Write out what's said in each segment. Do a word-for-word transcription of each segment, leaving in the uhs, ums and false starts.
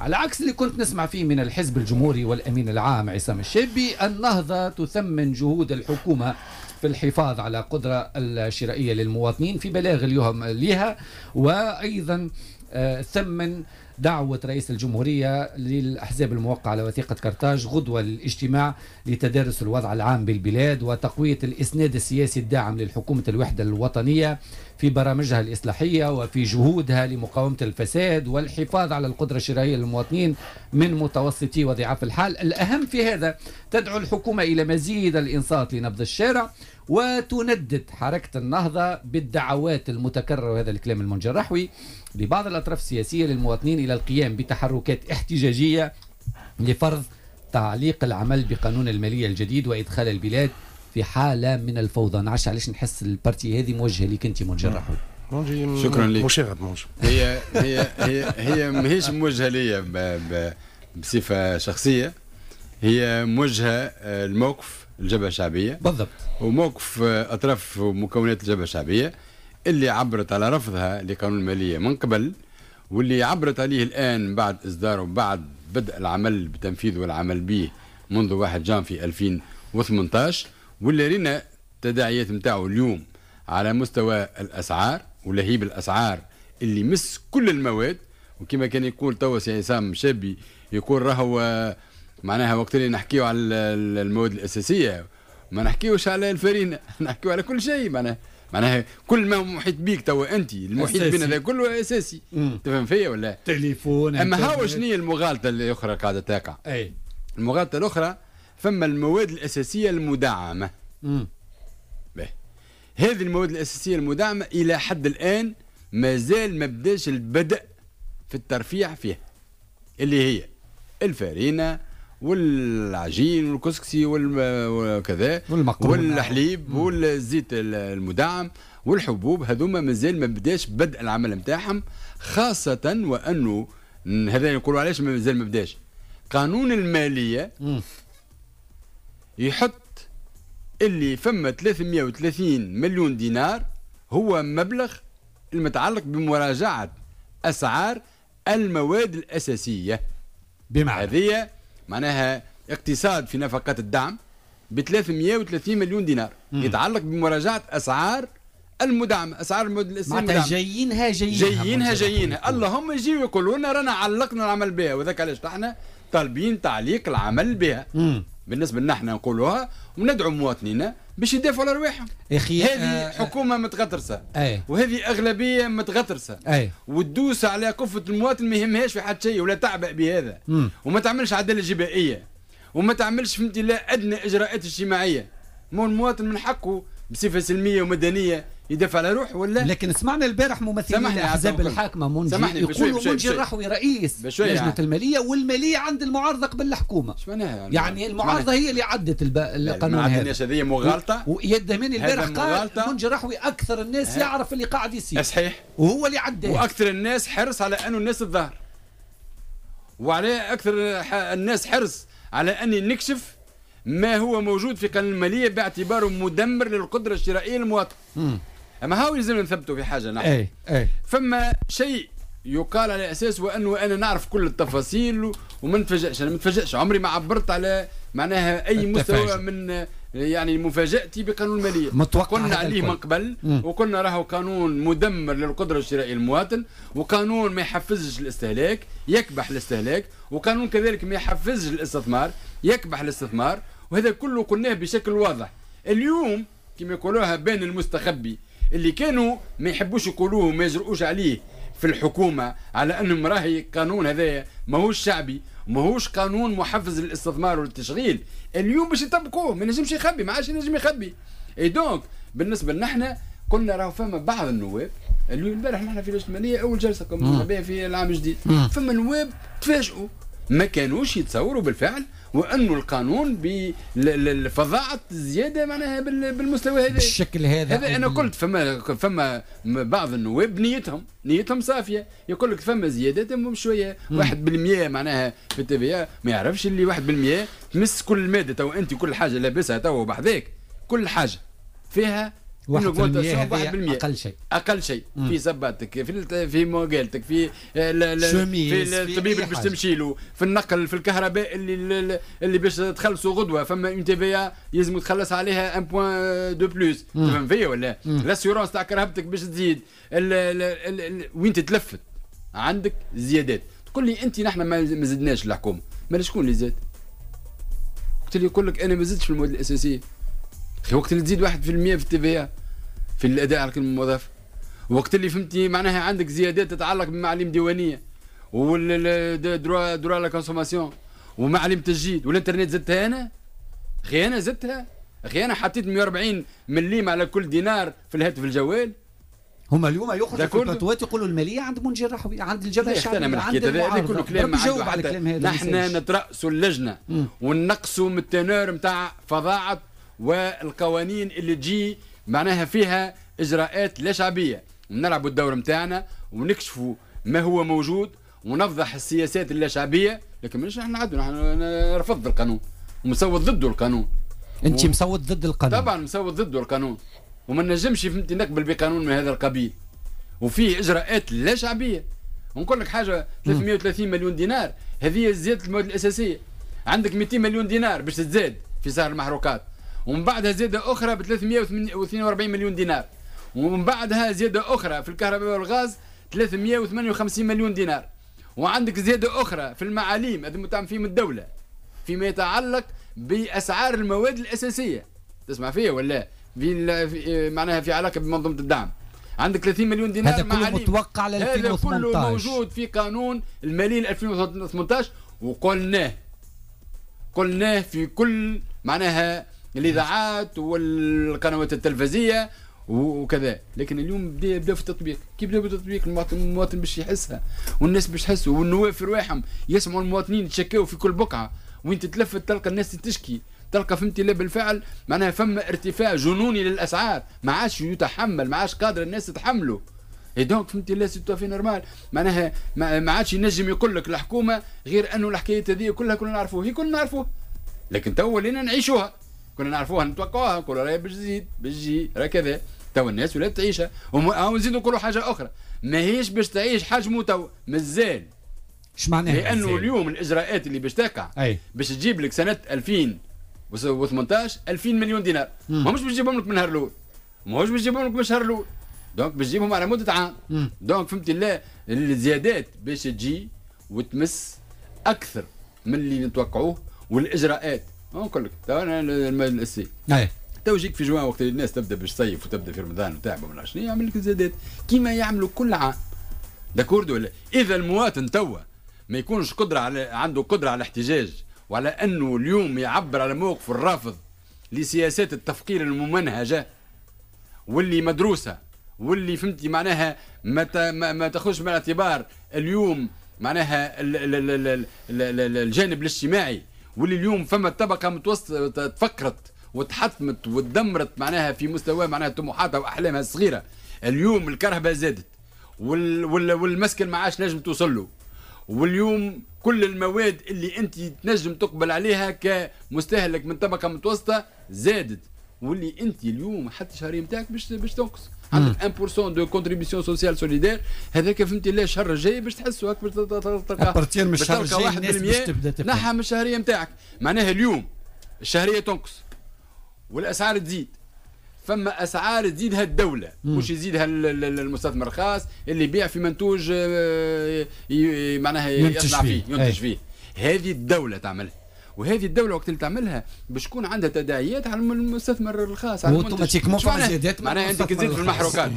على عكس اللي كنت نسمع فيه من الحزب الجمهوري والأمين العام عصام الشابي. النهضة تثمن جهود الحكومة في الحفاظ على قدرة الشرائية للمواطنين في بلاغ اليوم لها، وأيضا ثمن دعوة رئيس الجمهورية للأحزاب الموقعة على وثيقة كرتاج غدوة للاجتماع لتدارس الوضع العام بالبلاد وتقوية الإسناد السياسي الداعم للحكومة الوحدة الوطنية في برامجها الإصلاحية وفي جهودها لمقاومة الفساد والحفاظ على القدرة الشرائية للمواطنين من متوسطي وضعاف الحال. الأهم في هذا تدعو الحكومة إلى مزيد الإنصات لنبض الشارع وتندد حركة النهضة بالدعوات المتكررة، وهذا الكلام المنجرحوي لبعض الأطراف السياسية للمواطنين إلى القيام بتحركات احتجاجية لفرض تعليق العمل بقانون المالية الجديد وإدخال البلاد في حالة من الفوضى. نعرفش علاش نحس البارتي هذه موجهة لك أنت منجرحوي. شكرا لك. مشاغب موجه. هي هي هي هي ماهيش موجهة لي بصفة شخصية، هي موجهة الموقف الجبهة الشعبية بالضبط، وموقف أطراف ومكونات الجبهة الشعبية اللي عبرت على رفضها لقانون المالية من قبل، واللي عبرت عليه الآن بعد إصداره بعد بدء العمل بتنفيذه والعمل به منذ واحد جانفي ألفين وثمانية عشر، واللي رينا التداعيات نتاعو اليوم على مستوى الأسعار ولهيب الأسعار اللي مس كل المواد. وكما كان يقول توا سي عصام شابي يقول راهو معناها وقت اللي نحكيو على المواد الأساسية ما نحكيوش على الفرينة، نحكيو على كل شيء. معناها معناها كل ما محيط بيك توا انت المحيط بينا هذا كله اساسي. تفهم فيا ولا؟ تليفون. اما هاو شنو هي المغالطه الاخرى قاعده تقع؟ اي المغالطه الاخرى فما المواد الاساسيه المدعمه. امم هذه المواد الاساسيه المدعمه الى حد الان ما زال ما بداش البدء في الترفيع فيها، اللي هي الفرينه والعجين والكسكسي وكذا والحليب والزيت المدعم والحبوب. هذوما مازال ما بداش بدء العمل نتاعهم، خاصة وأنه هذا يقولوا علاش مازال ما بداش. قانون المالية يحط اللي فما ثلاثمئة وثلاثين مليون دينار هو مبلغ المتعلق بمراجعة أسعار المواد الأساسية. بمعنى هذه معناها اقتصاد في نفقات الدعم ب ثلاثمئة وثلاثين مليون دينار مم. يتعلق بمراجعة أسعار المدعم، أسعار المواد الأساسية معناتها جايينها جايينها جايينها جايينها اللهم يجيو يقولوا لنا رانا علقنا العمل بها، وذاك علاش احنا طالبين تعليق العمل بها. مم. بالنسبة لنا احنا نقولوها وندعو مواطنينا باش يدافعوا على رواحهم. هذه آه حكومة متغطرسة آه وهذه أغلبية متغطرسة آه وتدوس على كفة المواطن ما يهمهاش في حد شيء ولا تعبأ بهذا. مم. وما تعملش عدالة جبائية وما تعملش فهمتي لا أدنى إجراءات اجتماعية. مو المواطن من حقه بصفة سلمية ومدنية يدافع على روحه ولا؟ لكن سمعنا البارح ممثلين الاحزاب الحاكمه منجي يقولوا منجي راحوي رئيس لجنه يعني. الماليه والماليه عند المعارضه قبل الحكومه. يعني, يعني المعارضه هي اللي عدت القانون هذا. هذه مغالطه ويدهمني البارح قال منجي راحوي اكثر الناس ها. يعرف اللي قاعد يصير. صحيح. وهو اللي عداه. واكثر الناس حرص على انه الناس الظاهر. وعلى اكثر الناس حرص على اني نكشف ما هو موجود في قانون الماليه باعتباره مدمر للقدره الشرائيه للمواطن. م. اما هاو لازم نثبتوا في حاجه نحن. اي اي فما شيء يقال على اساس وانه انا نعرف كل التفاصيل وما نتفاجئش. انا ما نتفاجئش، عمري ما عبرت على معناها اي التفاجئ. مستوى من يعني مفاجاتي بقانون الماليه. قلنا عليه من قبل وقلنا راهو قانون مدمر للقدره الشرائيه للمواطن، وقانون ما يحفزش الاستهلاك يكبح الاستهلاك، وقانون كذلك ما يحفزش الاستثمار يكبح الاستثمار. وهذا كله قلناه بشكل واضح. اليوم كما يقولوها بين المستخبي اللي كانوا ما يحبوش يقولوه وما يجرؤوش عليه في الحكومة على انهم راهي قانون هذا ماهوش شعبي وماهوش قانون محفز للاستثمار والتشغيل، اليوم باش يطبقوه ما نجمش يخبي، ما عادش ينجم يخبي. اي دونك بالنسبه لنا قلنا راهو فما بعض النواب اليوم البارح نحن في لجنه الماليه اول جلسه كنا بها في العام الجديد، فما نواب تفاجئوا ما كانوش يتصوروا بالفعل وانه القانون بفظاعه زياده معناها بالمستوى هذا بالشكل هذا. هذا انا قلت فما فما بعض النواب نيتهم نيتهم صافيه، يقول لك فما زيادات شويه واحد بالمية معناها في التي ما يعرفش اللي واحد بالمية تمس كل الماده. تو انت كل حاجه لابسها تو بحذاك كل حاجه فيها واحد بالمئة اقل شيء اقل شيء في زباتك في في مقالتك في في الطبيب اللي باش تمشي له في النقل في الكهرباء اللي اللي باش تخلصوا غدوه فما اون تي في يلزم تخلص عليها ان بوان دو بلوس تفهم فيا ولا لاسيورونس تاع كرهبتك باش تزيد وين تتلفت عندك زيادات تقول لي انت نحن ما زدناش الحكومه ما شكون اللي زاد؟ وقت اللي يقول لك انا ما زدتش في المواد الاساسيه اخي وقت اللي تزيد واحد بالمئة في التي في في الاداء على كل موظف وقت اللي فهمتي معناها عندك زيادات تتعلق بمعاليم ديوانيه والدروا دروا لا كونسوماسيون ومعاليم تسجيل والانترنت زدتها انا اخي انا زدتها اخي انا حطيت مئة وأربعين مليم على كل دينار في الهاتف الجوال. هما اليوم يخرجوا في الفتوات يقولوا الماليه عند منجر رحبي عند الجبهه الشعبيه انا عند هذا كله كلام عنده على الكلام هذا نحن نترأسوا اللجنه وننقصوا من التنور نتاع فظاعه والقوانين اللي تجي معناها فيها اجراءات لا شعبيه ونلعبوا الدور نتاعنا ونكشفوا ما هو موجود ونفضح السياسات اللا شعبيه لكن مش نحن نعدوا نحن رفض القانون ومصوت ضده القانون. انت و... مصوت ضد القانون؟ طبعا مصوت ضده القانون وما نجمش فهمتي نقبل بقانون من هذا القبيل وفيه اجراءات لا شعبيه. ونقول لك حاجه ثلاثمئة وثلاثين مليون دينار هذه زياده المواد الاساسيه عندك مئتين مليون دينار باش تزاد في سعر المحروقات ومن بعدها زياده اخرى ب ثلاثمئة واثنين وأربعين مليون دينار ومن بعدها زياده اخرى في الكهرباء والغاز ثلاثمئة وثمانية وخمسين مليون دينار وعندك زياده اخرى في المعاليم هذا متعم فيه من الدوله فيما يتعلق باسعار المواد الاساسيه تسمع فيها ولا في معناها في علاقه بمنظومه الدعم عندك ثلاثين مليون دينار هذا كله متوقع ل ألفين وثمانية عشر هذا كله موجود في قانون المالي ألفين وثمانية عشر وقلناه قلناه في كل معناها الاذاعات والقنوات التلفزيونيه وكذا لكن اليوم بدا بدا في التطبيق كيف بدا في التطبيق المواطن المواطن باش يحسها والناس باش يحسوا والنواب في رواحهم يسمعوا المواطنين يتشكاوا في كل بقعه وين تتلفت تلقى الناس تشكي تلقى فهمتي لا بالفعل معناها فما ارتفاع جنوني للاسعار ما عادش يتحمل ما عادش قادر الناس تتحمله اي دونك فهمتي لا سيتو في نورمال معناها ما عادش ينجم يقول لك الحكومه غير انه الحكايه هذه كلها كلنا نعرفوها هي كلنا نعرفوها لكن تو ولينا نعيشوها كنا نعرفوها نتوقعوها نقولوا راهي باش تزيد باش تجي راه كذا تو الناس ولات تعيشها ونزيدوا نقولوا حاجه اخرى ماهيش باش تعيش حجمه تو مازال اش معناها لانه مزال. اليوم الاجراءات اللي باش تقع أي. باش تجيب لك سنه ألفين وثمانية عشر ألفين مليون دينار ماهوش باش تجيبهم لك من النهار الاول ماهوش باش تجيبهم لك من الشهر الاول دونك باش تجيبهم على مده عام دونك فهمتي لا الزيادات باش تجي وتمس اكثر من اللي نتوقعوه والاجراءات نقول لك تو انا المال الاساسي تو يجيك في جوان وقت الناس تبدا باش تصيف وتبدا في رمضان وتعب ولا شنو يعمل لك زيادات كيما يعملوا كل عام داكورد ولا اذا المواطن توا ما يكونش قدره على عنده قدره على الاحتجاج وعلى انه اليوم يعبر على موقف الرافض لسياسات التفقير الممنهجه واللي مدروسه واللي فهمتي معناها ما ما تاخذش بالاعتبار اليوم معناها ال ال ال ال ال الجانب الاجتماعي واللي اليوم فما طبقه متوسطه تفكرت وتحطمت وتدمرت معناها في مستوى معناها طموحاتها واحلامها الصغيره. اليوم الكهرباء زادت وال وال والمسكن ما عادش نجم توصل له واليوم كل المواد اللي انت تنجم تقبل عليها كمستهلك من طبقه متوسطه زادت واللي انت اليوم حتى الشهريه نتاعك باش باش تنقص عندك واحد بالمئة دو كونتريبيسيون سوسيال سوليدير هذاك فهمتي لا الشهر الجاي باش تحسوا باش تلقى ابارتير من الشهر الجاي الناس باش تبدا تفهم نحى من الشهريه نتاعك معناها اليوم الشهريه تنقص والاسعار تزيد فما اسعار تزيدها الدوله مم. مش يزيدها المستثمر الخاص اللي يبيع في منتوج معناها يصنع فيه ينتج فيه هذه الدوله تعملها وهذه الدوله وقت اللي تعملها باش تكون عندها تداعيات على المستثمر الخاص على المنتج زيادات معناها انت كزيد في المحروقات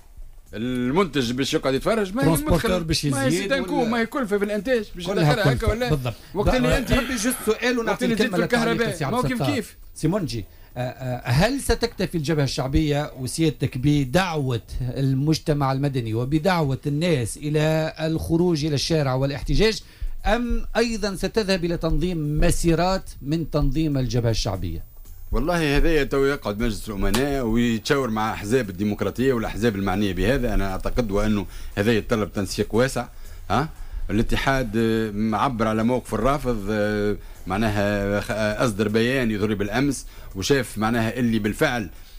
المنتج باش يقعد يتفرج ما هي باش يزيد ما هي كلفه في الانتاج باش يدخلها هكا ولا بالضبط وقت اللي انت جست سؤال ونعطي الكلمه في الكهرباء ما كيف كيف سيمونجي هل ستكتفي الجبهة الشعبية وسيادتك بدعوة المجتمع المدني وبدعوة الناس إلى الخروج إلى الشارع والاحتجاج أم أيضا ستذهب إلى تنظيم مسيرات من تنظيم الجبهة الشعبية؟ والله هذا تو يقعد مجلس الأمناء ويتشاور مع أحزاب الديمقراطية والأحزاب المعنية بهذا. أنا أعتقد وأنه هذا يتطلب تنسيق واسع. ها الاتحاد معبر على موقف الرافض معناها أصدر بيان يضرب بالأمس وشاف معناها اللي بالفعل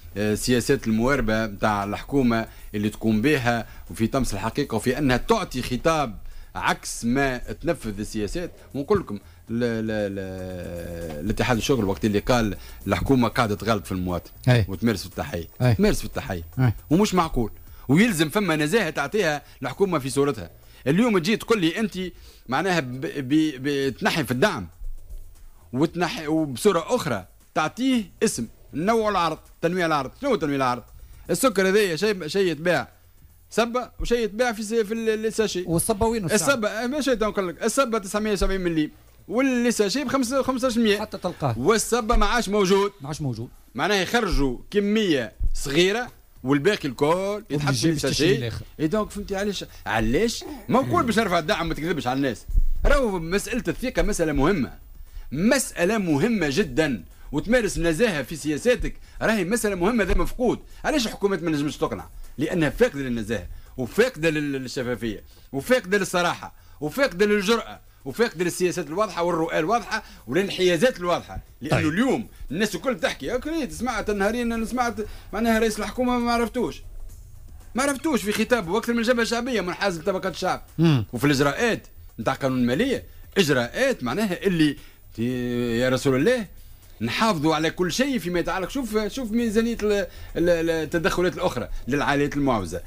سياسات المواربه نتاع الحكومه اللي تقوم بها وفي طمس الحقيقه وفي انها تعطي خطاب عكس ما تنفذ السياسات. ونقول لكم الاتحاد الشغل وقت اللي قال الحكومه قاعده تغلط في المواطن وتمارس في التحيه، تمارس في التحيه ومش معقول، ويلزم فما نزاهه تعطيها الحكومه في صورتها. اليوم تجي تقول لي انت معناها بتنحي في الدعم وتنحي وبصوره اخرى تعطيه اسم نوع العرض، تنويع العرض. شنو تنويع العرض؟ السكر هذايا شيء شيء يتباع سبه وشيء يتباع في في الساشي. والصبه وين؟ الصبه ما شيء نقول لك، الصبه تسعمية وسبعين ملي والساشي ب خمسة عشر مية حتى تلقاه، والصبه ما عادش موجود، ما عادش موجود. معناها يخرجوا كميه صغيره والباقي الكل يتحط في الساشي. اي دونك فهمتي علاش؟ علاش؟ ما نقول باش نرفع الدعم ما تكذبش على الناس، راهو مساله الثقه مساله مهمه، مساله مهمه جدا، وتمارس النزاهه في سياساتك راهي مساله مهمه. ذا مفقود. علاش الحكومات ما نجمش تقنع؟ لانها فاقده للنزاهه وفاقده للشفافيه وفاقده للصراحه وفاقده للجرأه وفاقده للسياسات الواضحه والرؤى الواضحه وللانحيازات الواضحه. لانه طيب. اليوم الناس الكل تحكي اكيد سمعت النهارين، انا سمعت معناها رئيس الحكومه ما عرفتوش ما عرفتوش في خطابه واكثر من الجبهه الشعبيه منحاز لطبقات الشعب. مم. وفي الاجراءات نتاع قانون الماليه اجراءات معناها اللي يا رسول الله نحافظوا على كل شيء فيما يتعلق. شوف شوف ميزانيه التدخلات الاخرى للعائلات المعوزه،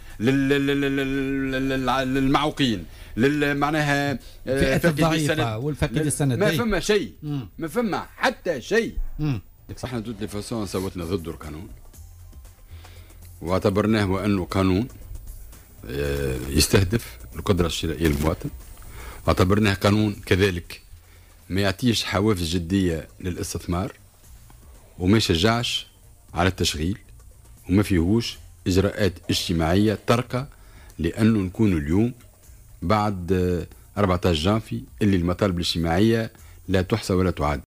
للمعوقين، معناها فئة الضعيفه والفقيد السند. ما فما شيء، ما فما حتى شيء. احنا دوت لي فاسون صوتنا ضد القانون واعتبرناه وانه قانون يستهدف القدره الشرائيه للمواطن، واعتبرناه قانون كذلك ما يعطيش حوافز جديه للاستثمار وما يشجعش على التشغيل وما فيهوش اجراءات اجتماعيه ترقى، لانه نكون اليوم بعد أربعة عشر جانفي اللي المطالب الاجتماعيه لا تحصى ولا تعد.